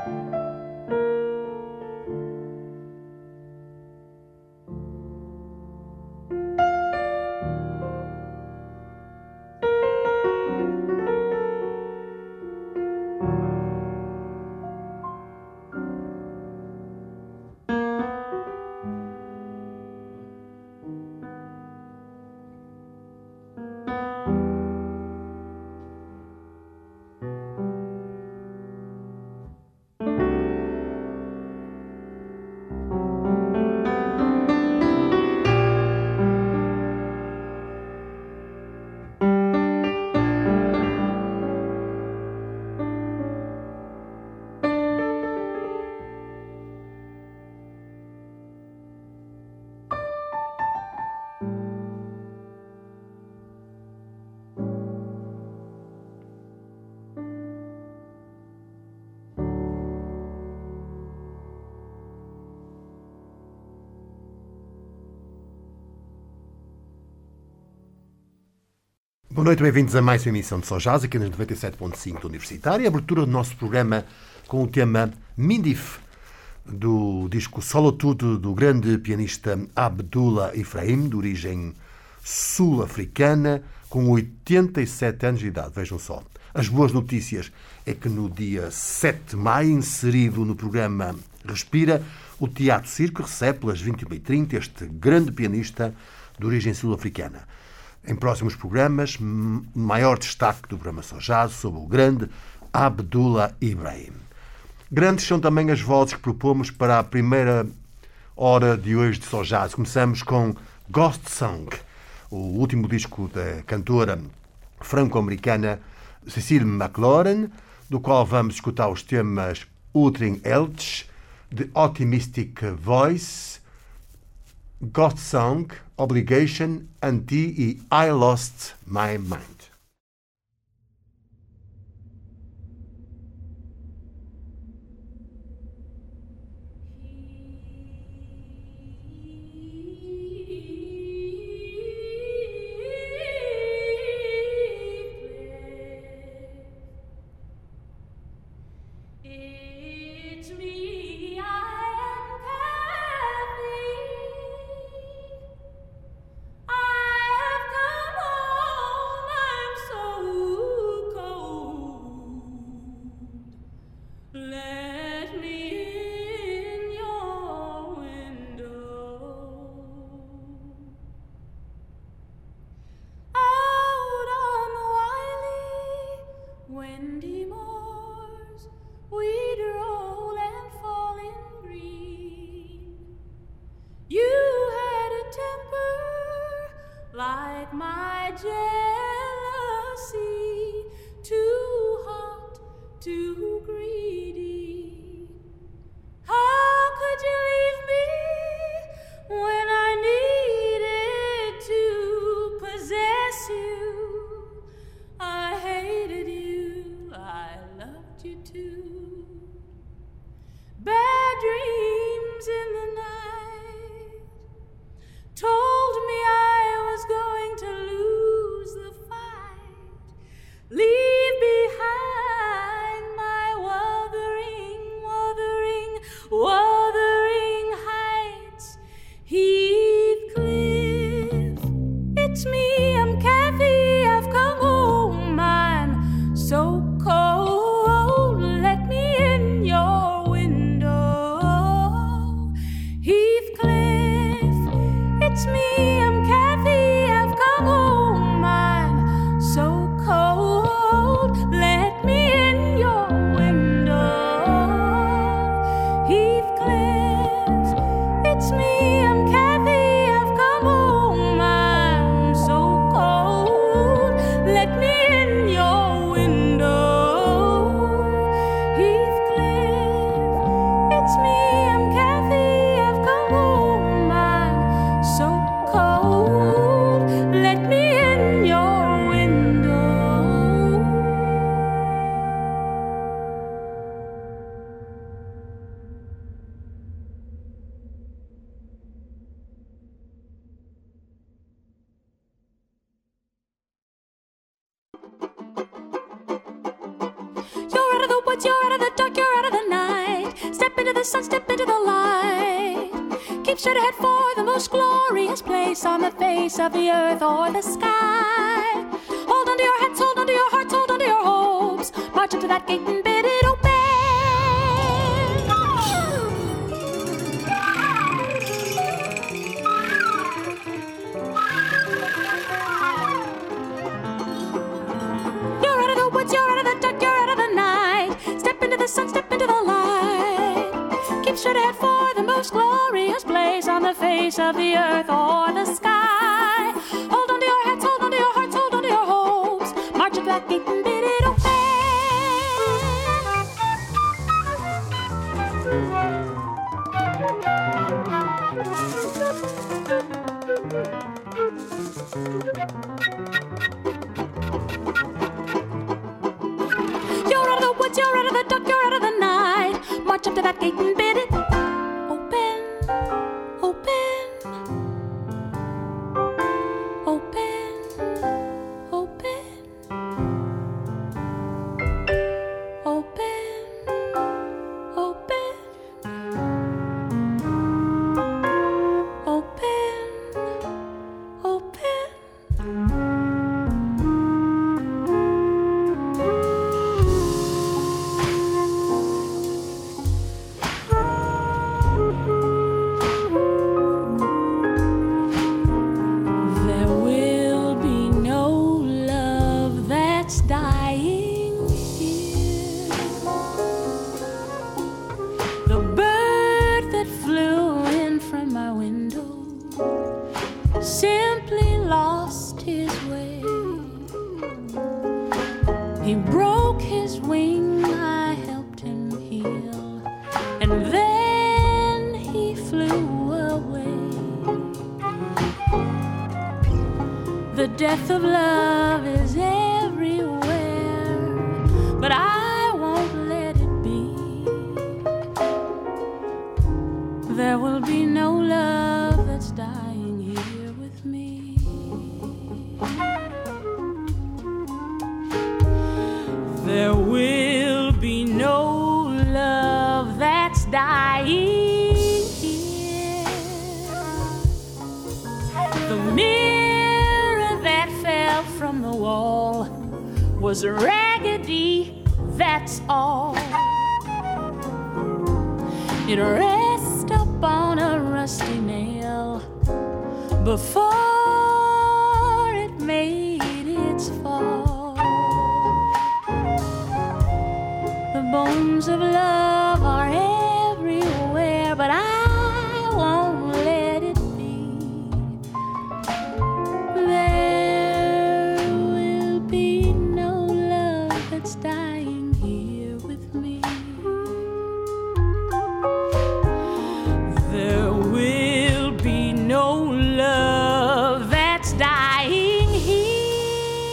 Boa noite, bem-vindos a mais uma emissão de Só Jazz, aqui nos 97.5 da Universitária. A abertura do nosso programa com o tema Mindif, do disco Solitude, do grande pianista Abdullah Ibrahim, de origem sul-africana, com 87 anos de idade. Vejam só. As boas notícias é que no dia 7 de maio, inserido no programa Respira, o Teatro Circo recebe pelas 21h30 este grande pianista de origem sul-africana. Em próximos programas, maior destaque do programa Só Jazz sobre o grande Abdullah Ibrahim. Grandes são também as vozes que propomos para a primeira hora de hoje de Só Jazz. Começamos com Ghost Song, o último disco da cantora franco-americana Cecile McLaurin, do qual vamos escutar os temas Utring Elch, The Optimistic Voice, Ghost Song, Obligation, Anti e I Lost My Mind. Like my jealousy, too hot, too greedy. How could you leave me when I needed to possess you? I hated you, I loved you too. Bad dreams in the night told me I was going to lose the fight. Leave behind my wuthering heights. Heathcliff, it's me, I'm Kathy, I've come home. I'm so cold, let me in your window. Heathcliff, it's me, I'm Kathy, I've come home. I'm so cold, let me in your window. Heathcliff, it's me, I'm Kathy, I've come home. I'm so cold, let me in your window. Heathcliff, it's me, I'm Kathy, I've come home. I'm so cold, let me in your window. You're out of the woods, you're out of the dark, you're out of the night. sun, step into the light. Keep straight ahead for the most glorious place on the face of the earth or the sky. Hold onto your heads, hold onto your hearts, hold onto your hopes. March up to that gate and bid it open. You're out of the woods, you're out of the dark, you're out of the night. Step into the sun, step into the light. Keep straight ahead for the most glorious place on the face of the earth or the sky. Hold onto your heads, hold onto your hearts, hold onto your hopes. March up that gate and bid it open. You're out of the woods, you're out of the dark, you're out of the night. March up to that gate and bid it open, open, open, open, open, open, open, open. There will be no love that's dying here. The bird that flew in from my window simply lost his way. He broke his wing, I helped him heal, and then he flew away. The death of love is everywhere, but I won't let it be. There will be no love that's dying here with me. There will be no love that's dying here. The mirror that fell from the wall was raggedy, that's all. It rests upon a rusty nail before it made its fall. The bones of love are everywhere, but I won't let it be. There will be no love that's dying here with me. There will be no love that's dying here.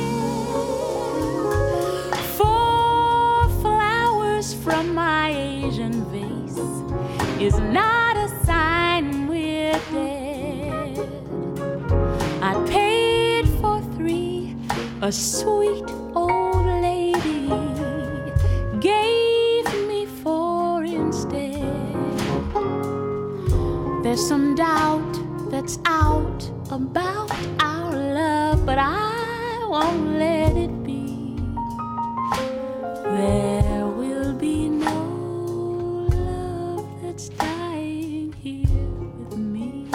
Four flowers from my Asian vase is not a sign we're dead. I paid for 3, a sweet old lady gave me 4 instead. There's some doubt that's out about our love, but I won't let it be. There will be no love that's dying here with me.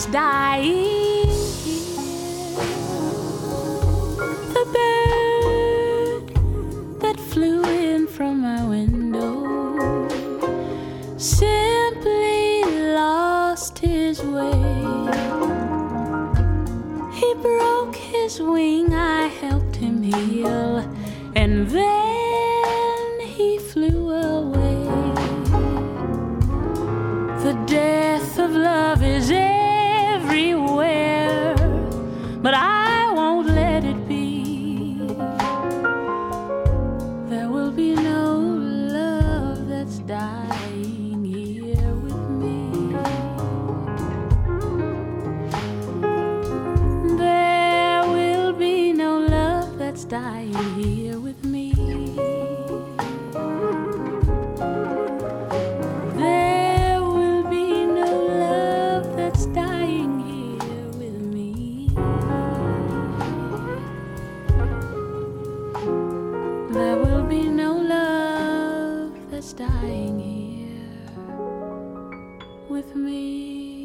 dying here. The bird that flew in from my window simply lost his way. He broke his wing, I helped him heal, and then he flew away. The death of love is everywhere, but I won't let it be. There will be no love that's dying here with me. There will be no love that's dying here with me. There will be no love that's dying here with me. There will be no love that's dying here with me.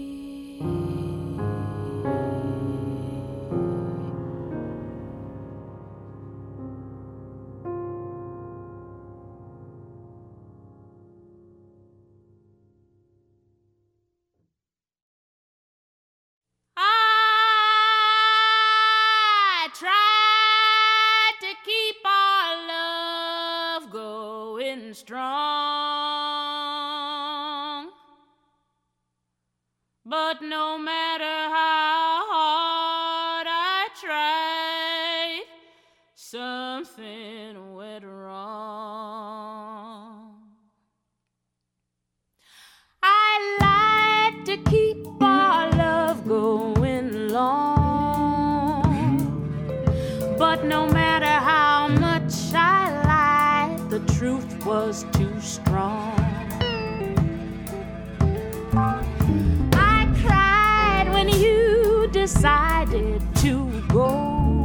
I tried to keep our love going strong, but no matter how hard I tried, something went wrong. I like to keep our love going long, but no matter how much I lied, the truth was too strong. I cried when you decided to go.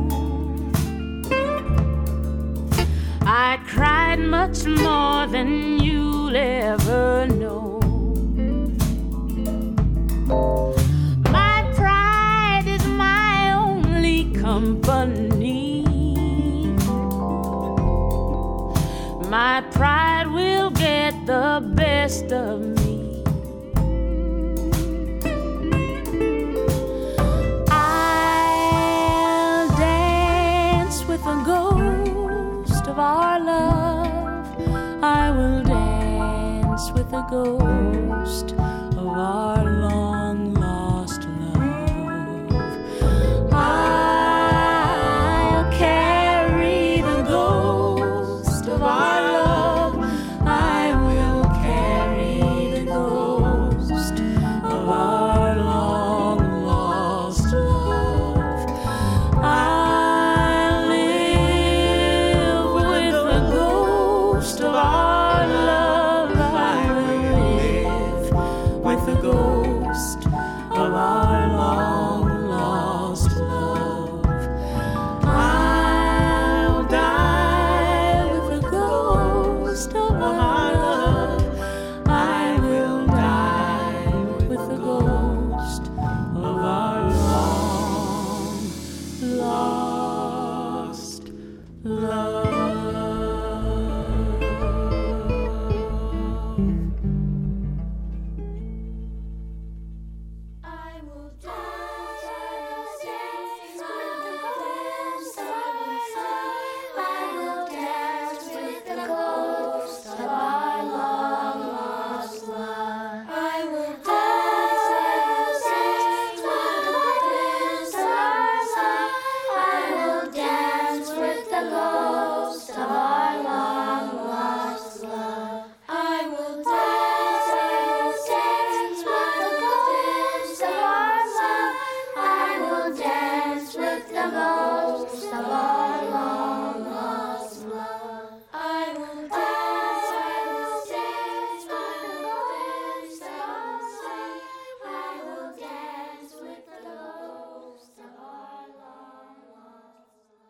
I cried much more than you'll ever know. My pride is my only company. My pride will get the best of me. I'll dance with the ghost of our love. I will dance with the ghost of our long lost love. I'll carry the ghost of our love. I will carry the ghost of our long lost love. I'll live with the ghost of our love. I will live with the ghost of our long lost love. I'll die with the ghost of our love. I will die with the ghost of our long lost love. I will dance with the ghost of our long lost love. I will dance with the ghost of our love. I will dance with the ghost of our long lost love. I will dance with the ghost of our love. I will dance with the ghost of our long lost love. I will dance with the ghost of our love. I will dance with the ghost of our long lost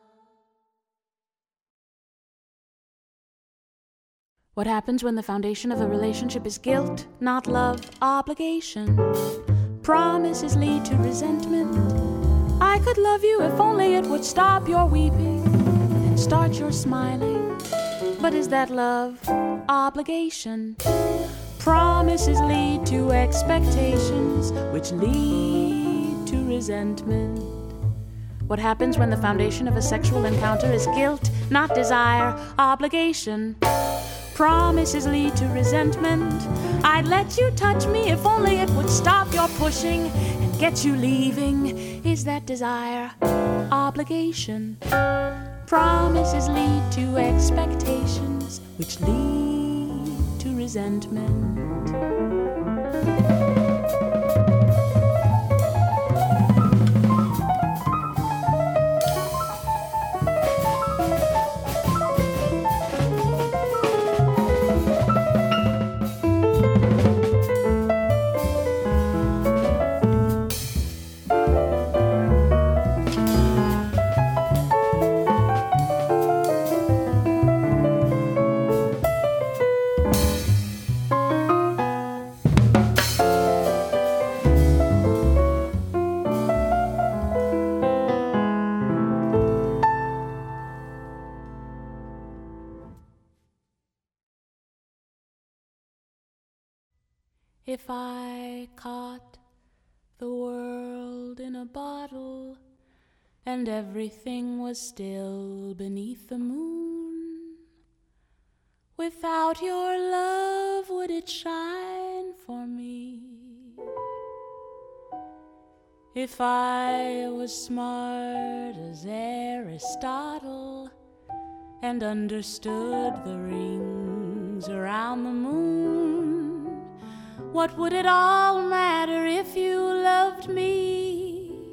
love. What happens when the foundation of a relationship is guilt, not love, obligation? Promises lead to resentment. I could love you if only it would stop your weeping and start your smiling. But is that love? Obligation. Promises lead to expectations, which lead to resentment. What happens when the foundation of a sexual encounter is guilt, not desire, obligation? Promises lead to resentment. I'd let you touch me if only it would stop your pushing and get you leaving. Is that desire? Obligation. Promises lead to expectations, which lead to resentment. If I caught the world in a bottle and everything was still beneath the moon, without your love would it shine for me? If I was smart as Aristotle and understood the rings around the moon, what would it all matter if you loved me?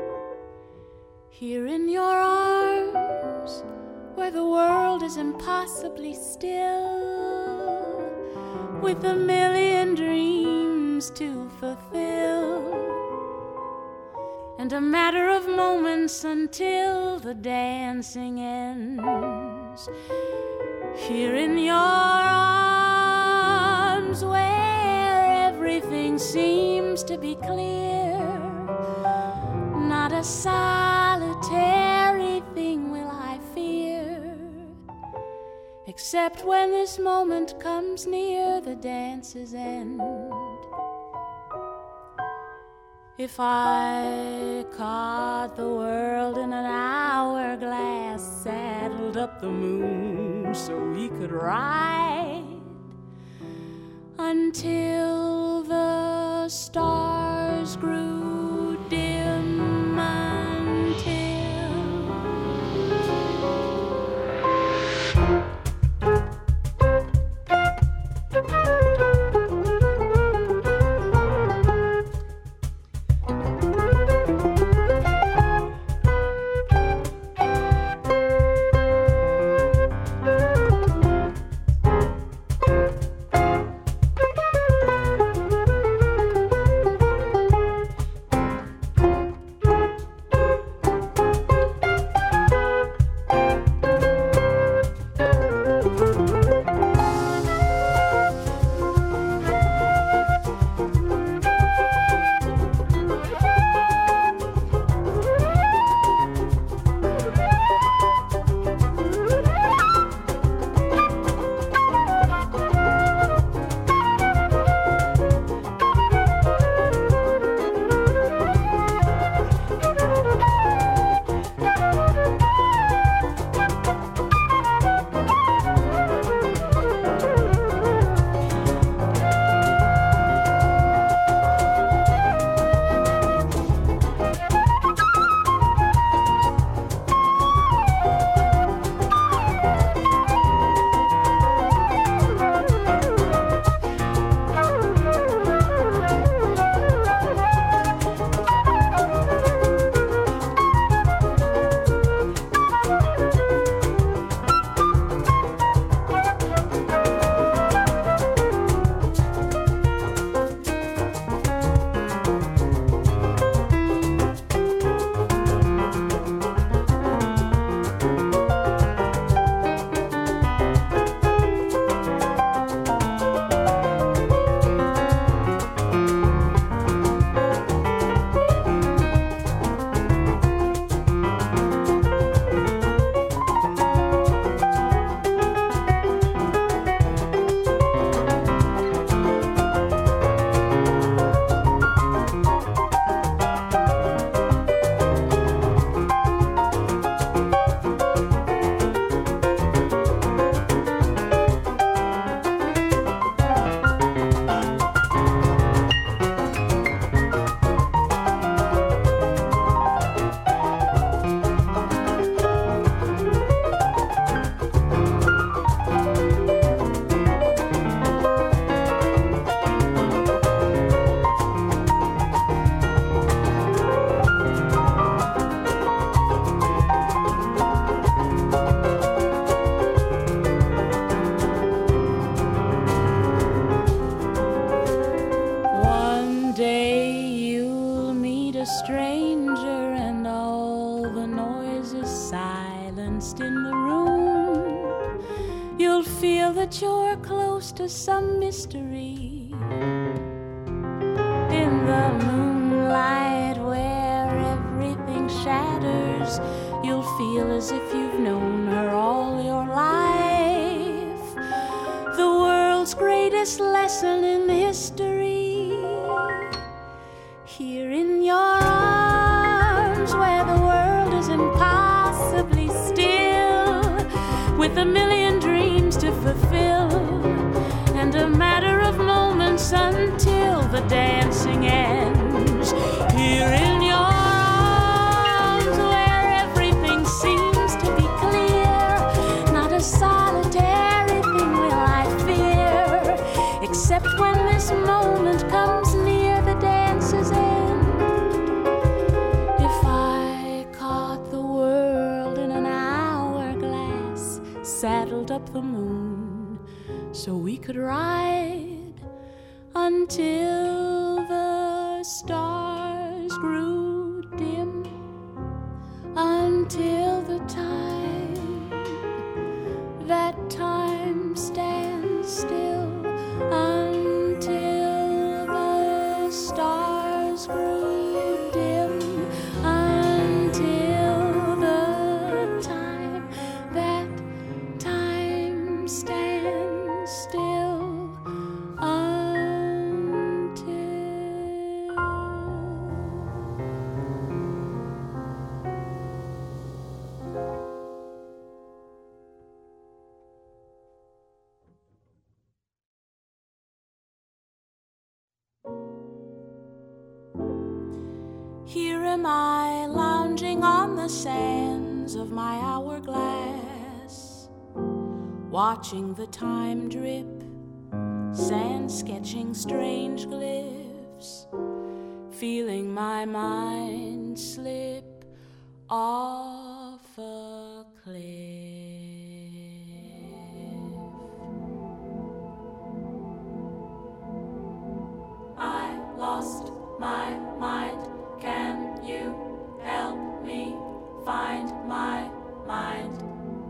Here in your arms, where the world is impossibly still, with a million dreams to fulfill, and a matter of moments until the dancing ends. Here in your arms, where everything seems to be clear, not a solitary thing will I fear, except when this moment comes near the dance's end. If I caught the world in an hourglass, saddled up the moon so he could ride until the stars grew dim, that you're close to some mystery. In the moonlight where everything shatters, you'll feel as if you've known her all your life. The world's greatest lesson in history, here in your arms where the world is impossibly still, with a million dreams to fulfill, and a matter of moments until the dancing ends. Here in your arms where everything seems to be clear, not a solitary thing will I fear, except when this moment comes near the dance's end. If I caught the world in an hourglass, saddled up the moon so we could ride until the stars grew dim, until the time, that time stands still, until the stars grew dim, until the time, that time stands still, Here am I, lounging on the sands of my hourglass, watching the time drip, sand sketching strange glyphs, feeling my mind slip off a cliff. I lost my mind. Can you help me find my mind?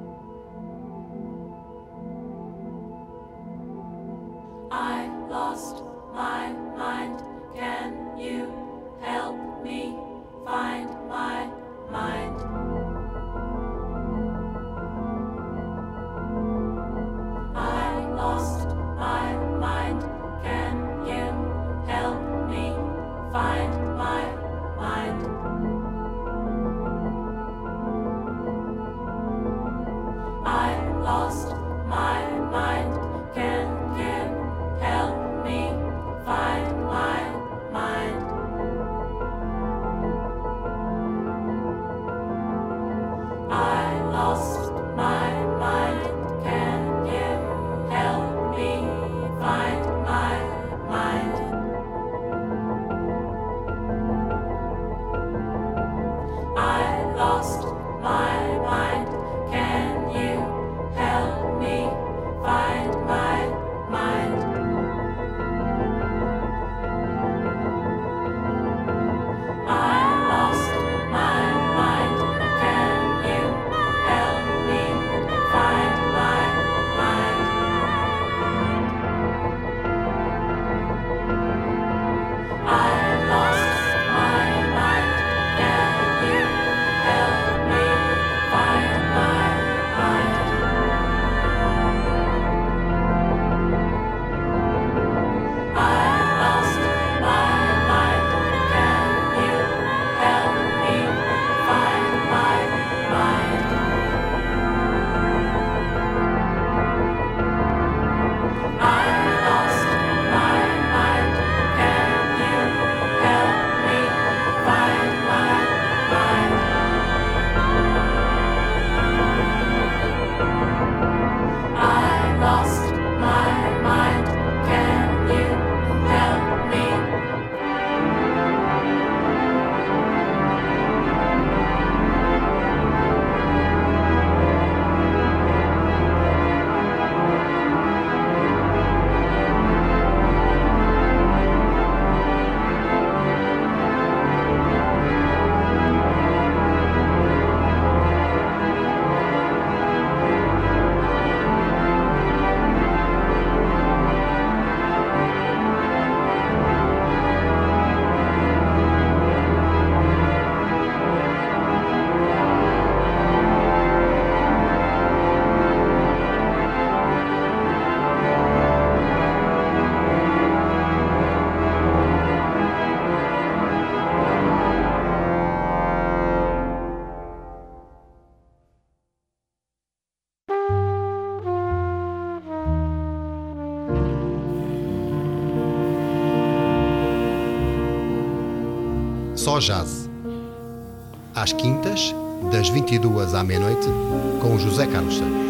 I lost my mind. Can you help me find my mind? I lost my mind. Can you help me find my mind? I lost my mind. Can you help me find my mind? Só Jazz. Às quintas, das 22 à meia-noite, com José Carlos Santos.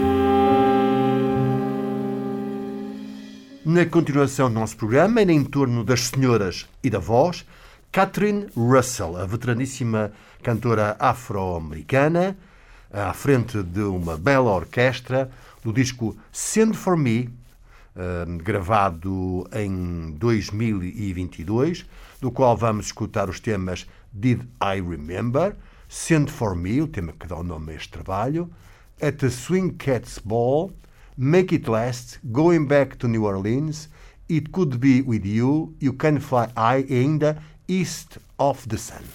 Na continuação do nosso programa, em torno das senhoras e da voz, Catherine Russell, a veteraníssima cantora afro-americana, à frente de uma bela orquestra, do disco Send For Me, gravado em 2022, do qual vamos escutar os temas Did I Remember, Send For Me, o tema que dá o nome a este trabalho, At the Swing Cats Ball, Make It Last, Going Back to New Orleans, It Could Be With You, You Can Fly High e ainda East of the Sun.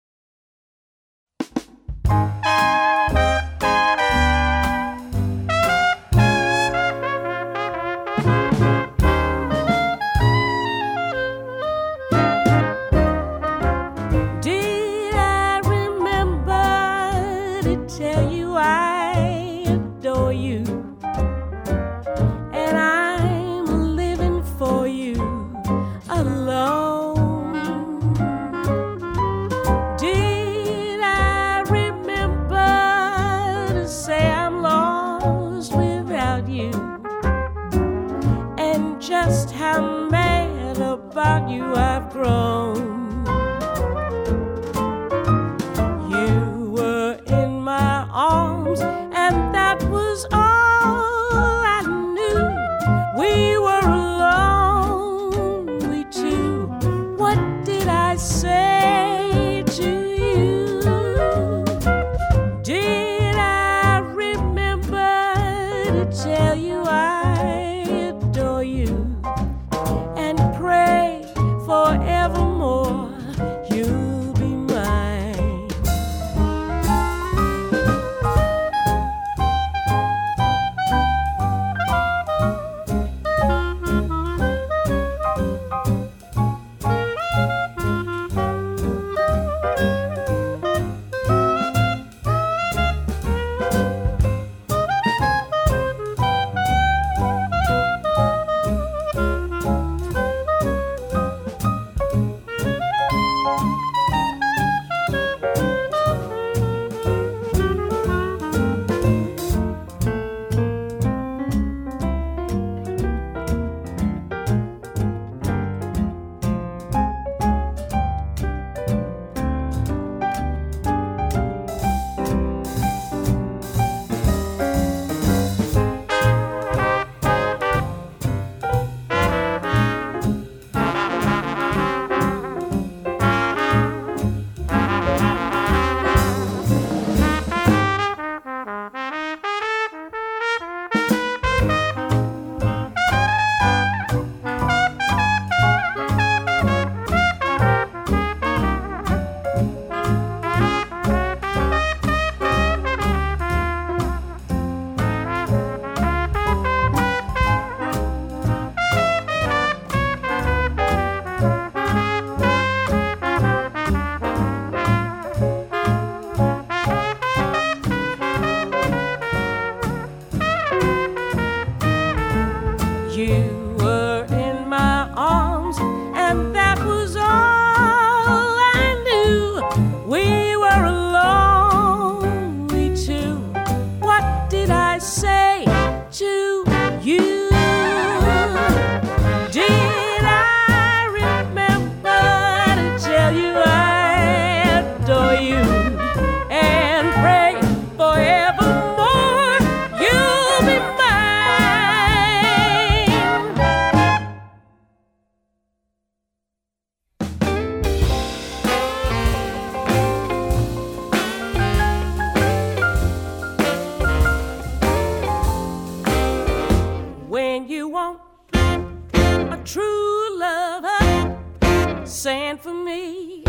Send for me,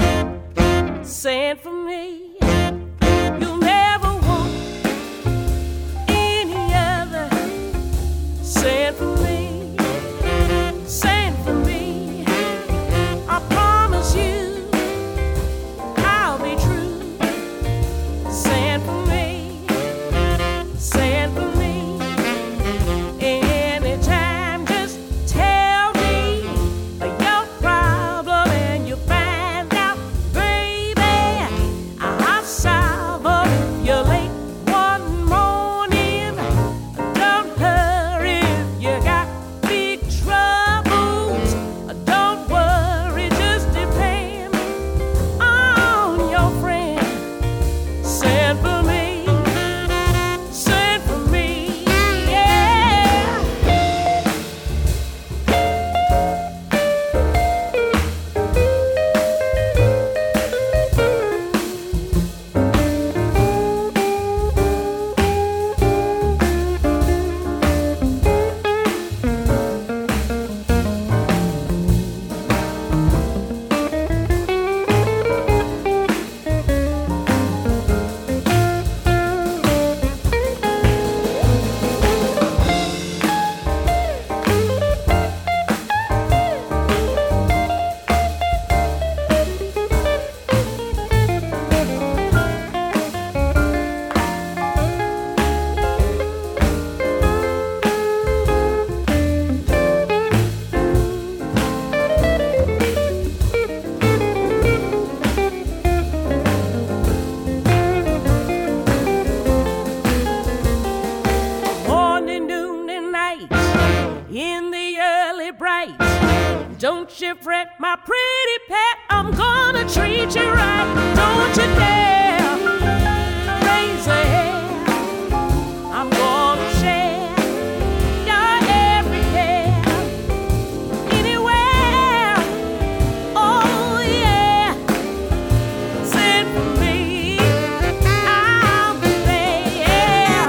send for me. You'll never want any other. Send for me, send for me. I promise you I'll be true. Send for me, send for me. Anytime, just tell me your problem and you'll find out, baby. fret, my pretty pet. I'm gonna treat you right. Don't you dare raise a hair. I'm gonna share your every care. Anywhere, oh yeah. Send for me, I'll be there.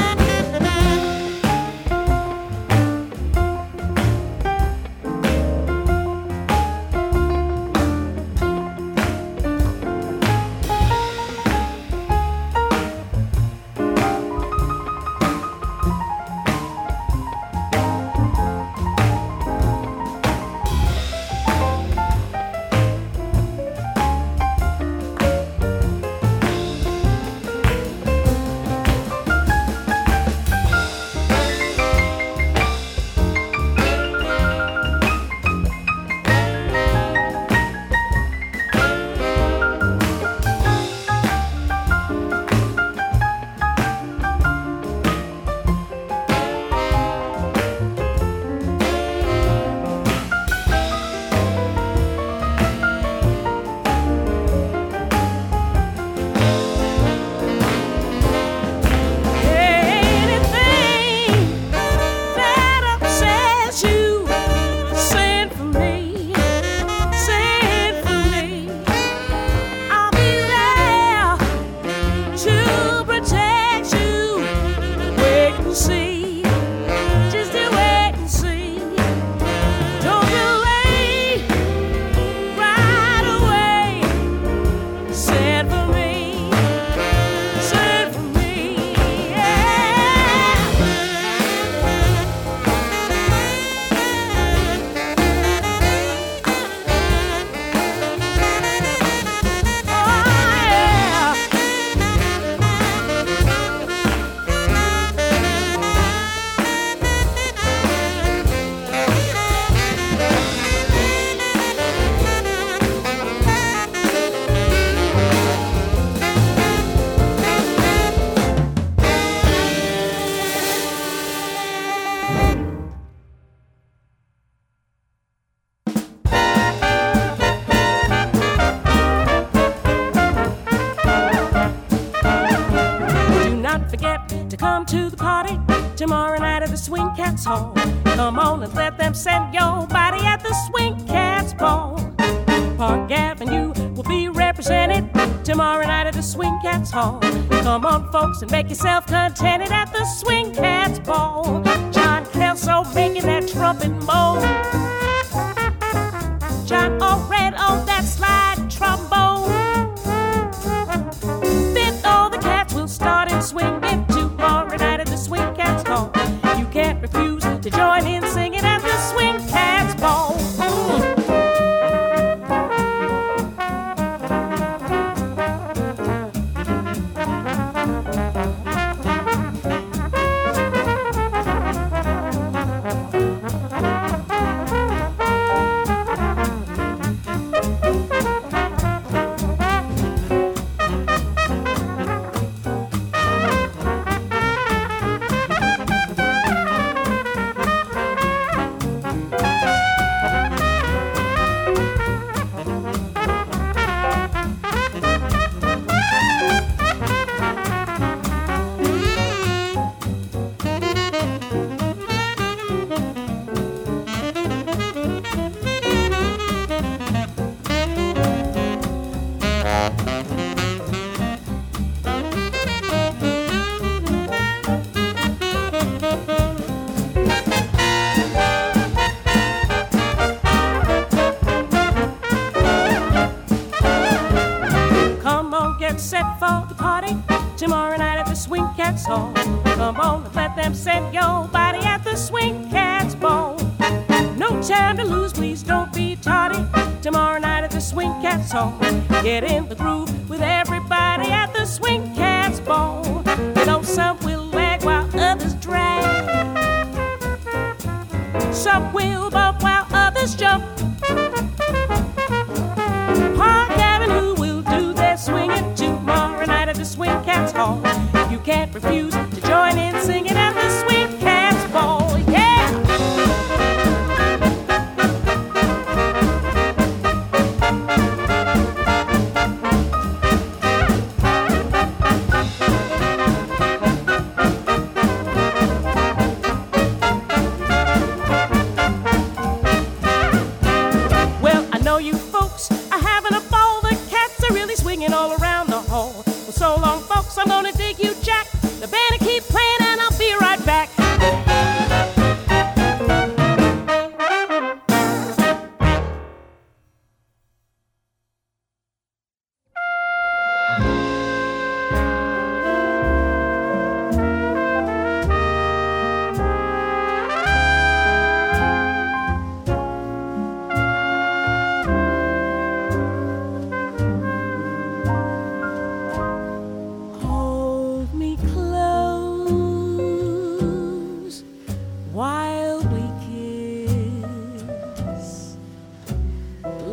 To come to the party tomorrow night at the Swing Cats Hall. Come on and let them set your body at the Swing Cats Ball. Park Avenue will be represented tomorrow night at the Swing Cats Hall. Come on, folks, and make yourself contented at the Swing Cats Ball. John Kelso making that trumpet moan. John O'Red on that slide trombone. Then all the cats will start in swinging tomorrow night at the Swing Cats Hall. You can't refuse to join in singing at the Swing Cats Ball. Set for the party tomorrow night at the Swing Cats Hall. Come on and let them set your body at the Swing Cats Ball. No time to lose, please don't be tardy. Tomorrow night at the Swing Cats Hall. Get in the groove with everybody at the Swing Cats Ball. You know some will lag while others drag. Some will bump while others jump. Park Avenue will do their swinging tomorrow night at the Swing Cats Hall. You can't refuse to join in singing at the Swing Cats Ball. Yeah!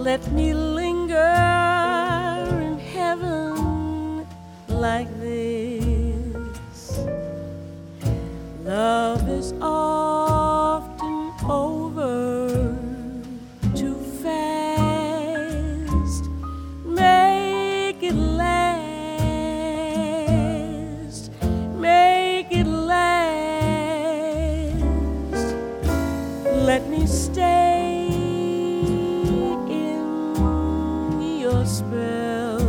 Let me linger in heaven like this. Love is often over too fast. Make it last. Make it last. Let me stay spell.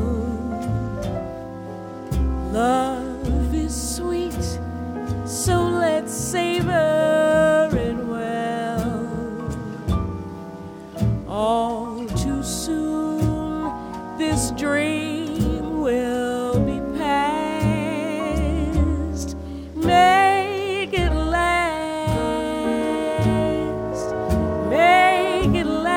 Love is sweet, so let's savor it well. All too soon this dream will be past. Make it last. Make it last.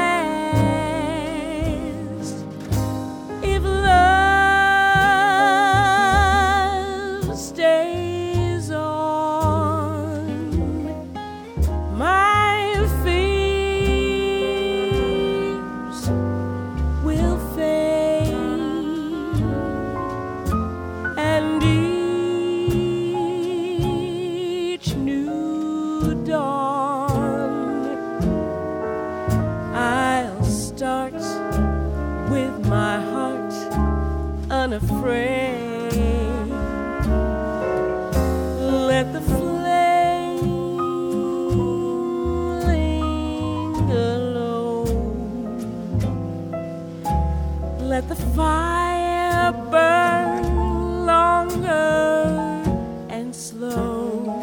Unafraid, let the flame linger low. Let the fire burn longer and slow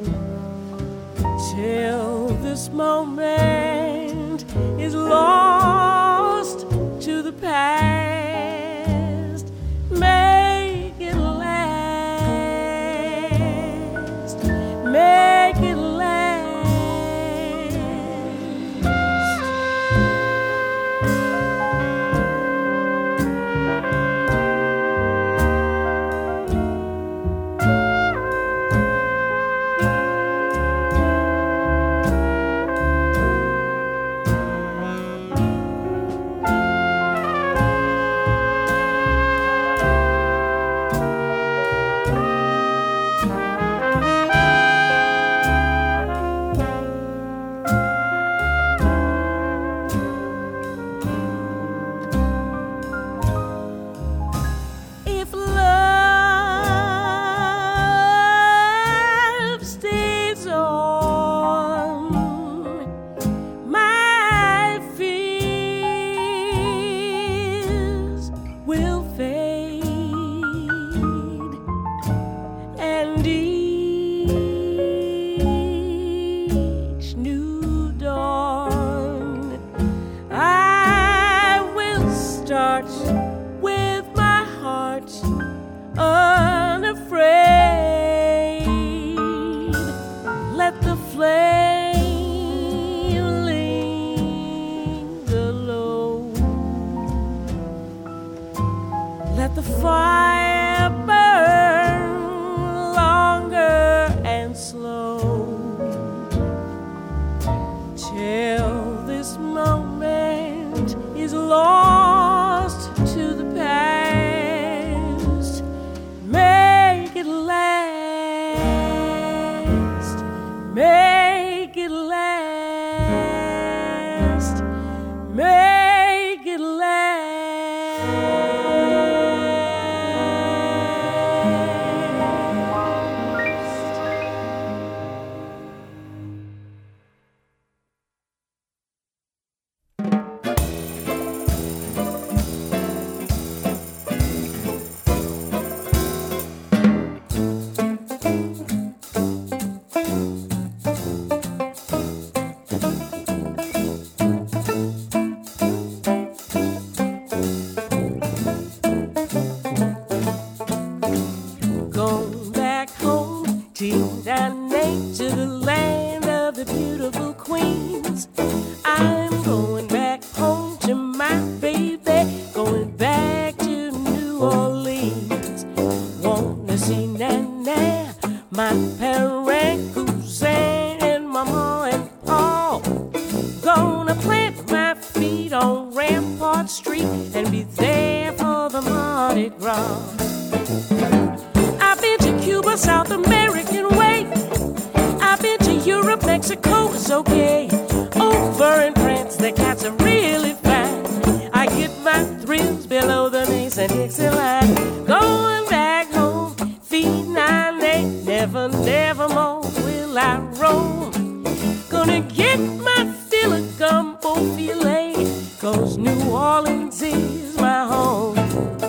till this moment is lost to the past. Make it last. Make it last. Let the fire burn longer and slow till this moment is lost to the past. Make it last. Make it last. Make it last. Rampart Street and be there for the Mardi Gras. I've been to Cuba, South American way. I've been to Europe, Mexico is okay. Over in France, the cats are really fine. I get my thrills below the Mason-Dixon line. Going back home, feet 9-8, never, never more will I roam. Gonna get my fill of gumbo filet, 'cause New Orleans is my home.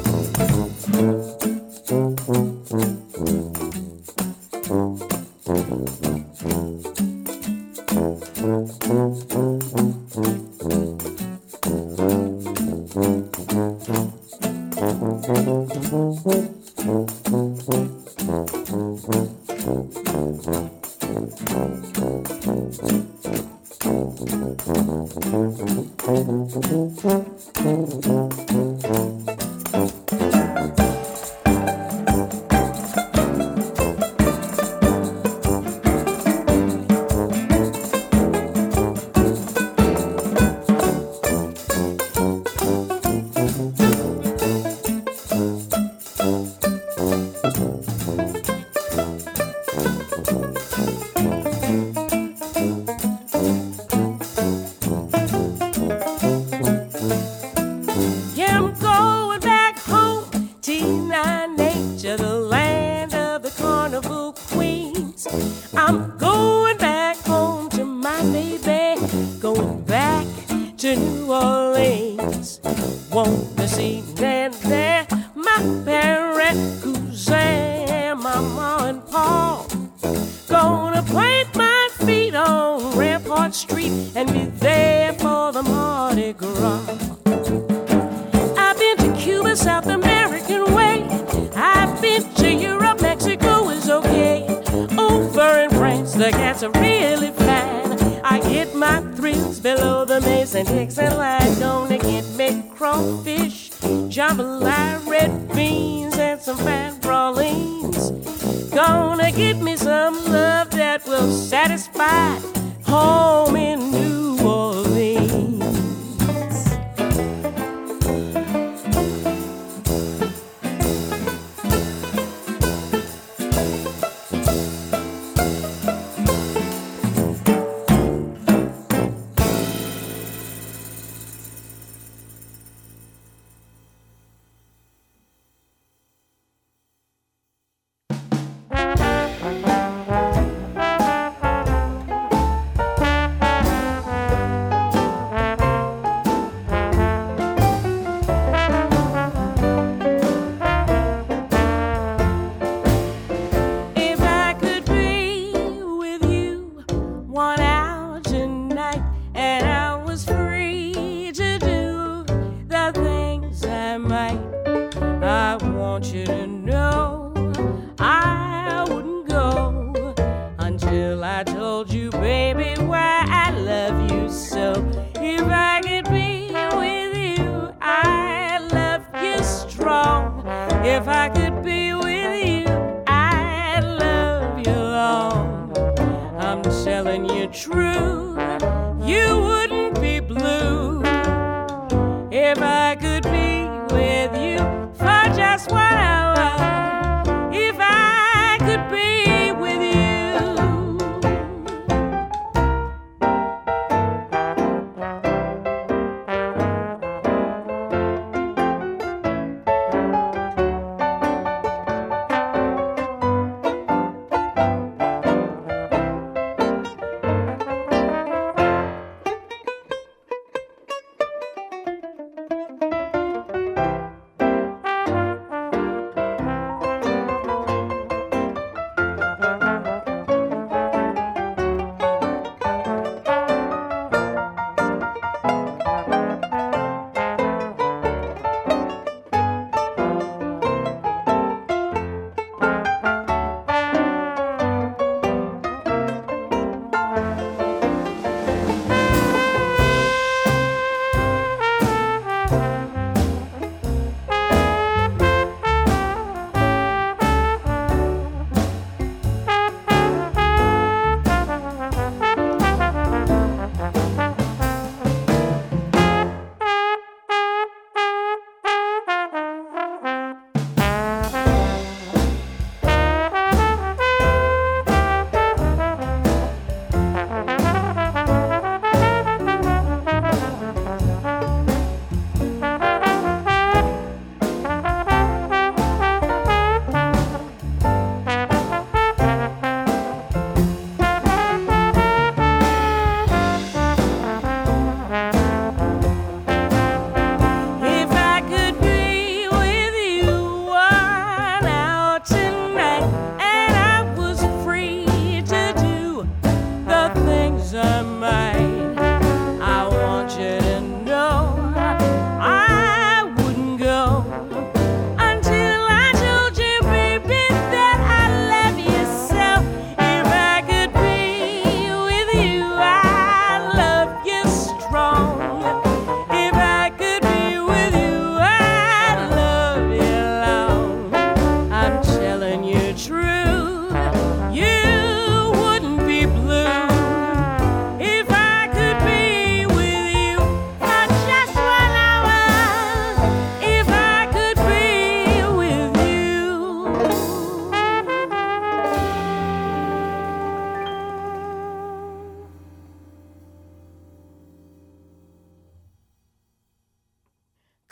Mason-Dixon line, gonna get me crawfish, jambalaya, red beans, and some fat pralines. Gonna get me some love that will satisfy home in New Orleans.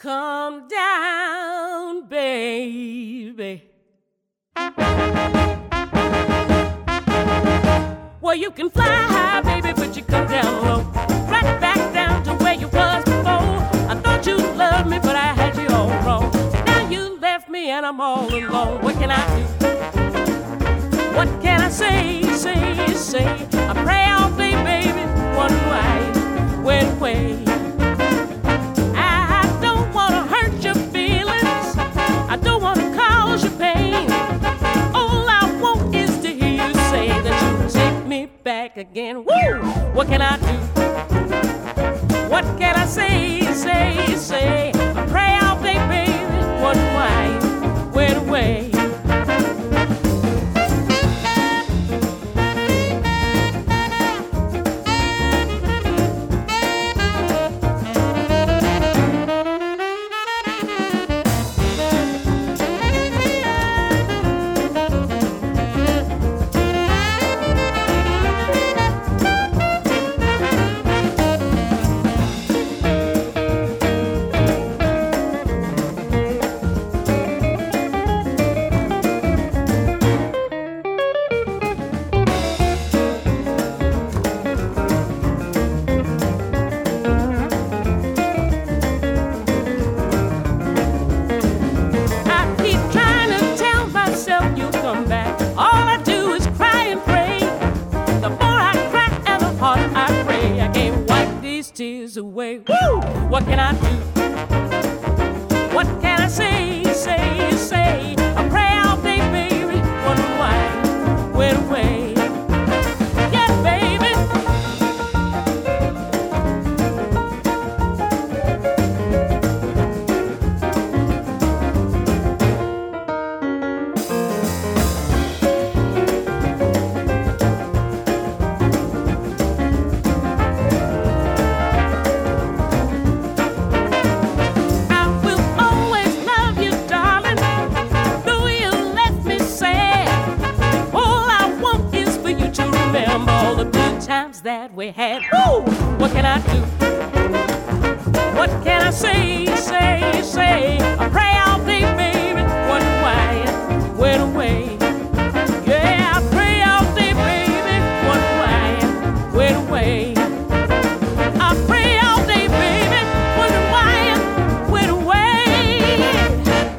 come down, baby. Well, you can fly high, baby, but you come down low. Right back down to where you was before. I thought you loved me, but I had you all wrong. Now you left me and I'm all alone. What can I do? What can I say? I pray all day, baby, wonder why went away. I don't want to hurt your feelings. I don't want to cause you pain. All I want is to hear you say that you take me back again. Woo! What can I do? What can I say? I pray all day, baby, wonder why went away. Tears away. Woo! What can I do? What can I say? I pray all day, baby, wonder why went away. Yeah, baby. That we had. Woo! What can I do? What can I say? I pray all day, baby, wonder why it went away. Yeah, I pray all day, baby, wonder why it went away. I pray all day, baby, wonder why it went away.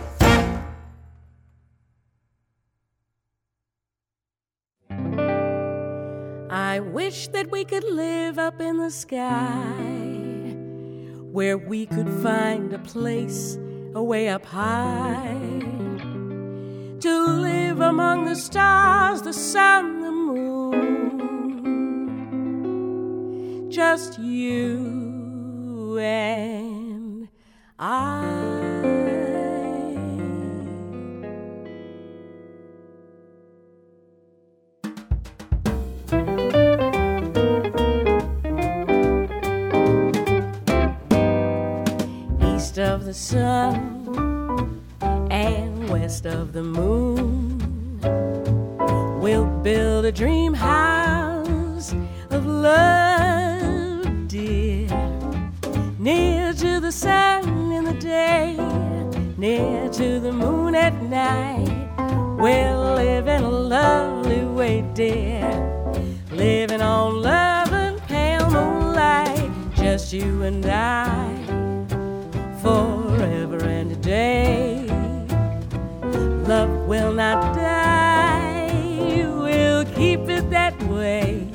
I wish that we could live up in the sky, where we could find a place away up high, to live among the stars, the sun, the moon, just you and I. East of the sun and west of the moon, we'll build a dream house of love, dear, near to the sun in the day, near to the moon at night. We'll live in a lovely way, dear, living on love and pale moonlight, just you and I, forever and a day. Love will not die, we'll keep it that way.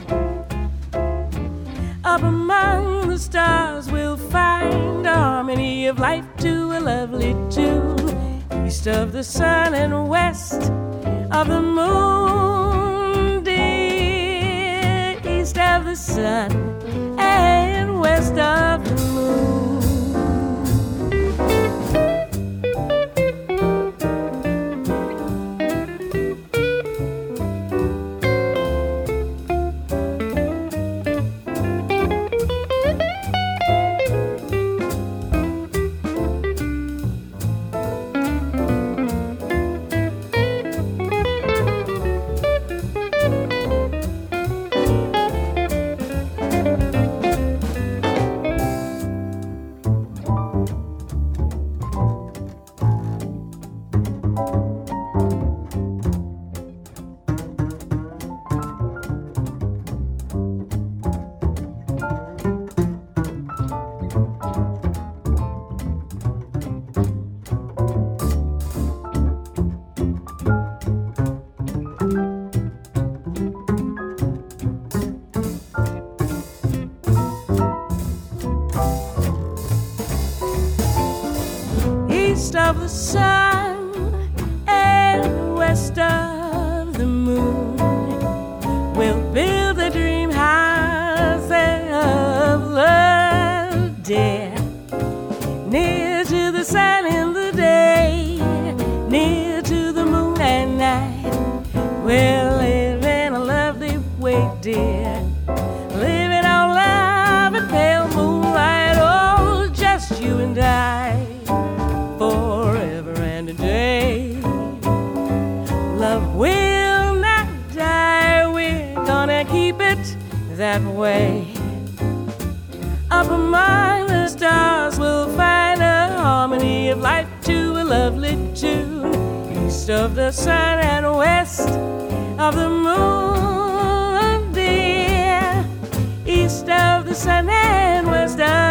Up among the stars we'll find a harmony of life to a lovely tune. East of the sun and west of the moon, dear. East of the sun and west of the moon. east of the sun and west of the moon. We'll build a dream house of love, dear, near to the sun in the day, near to the moon at night. We'll live in a lovely way, dear, living on love and pale moonlight. Oh, just you and I, forever and a day. Love will not die, we're gonna keep it that way. Up among the stars we'll find a harmony of life to a lovely tune. East of the sun and west of the moon, dear. East of the sun and west of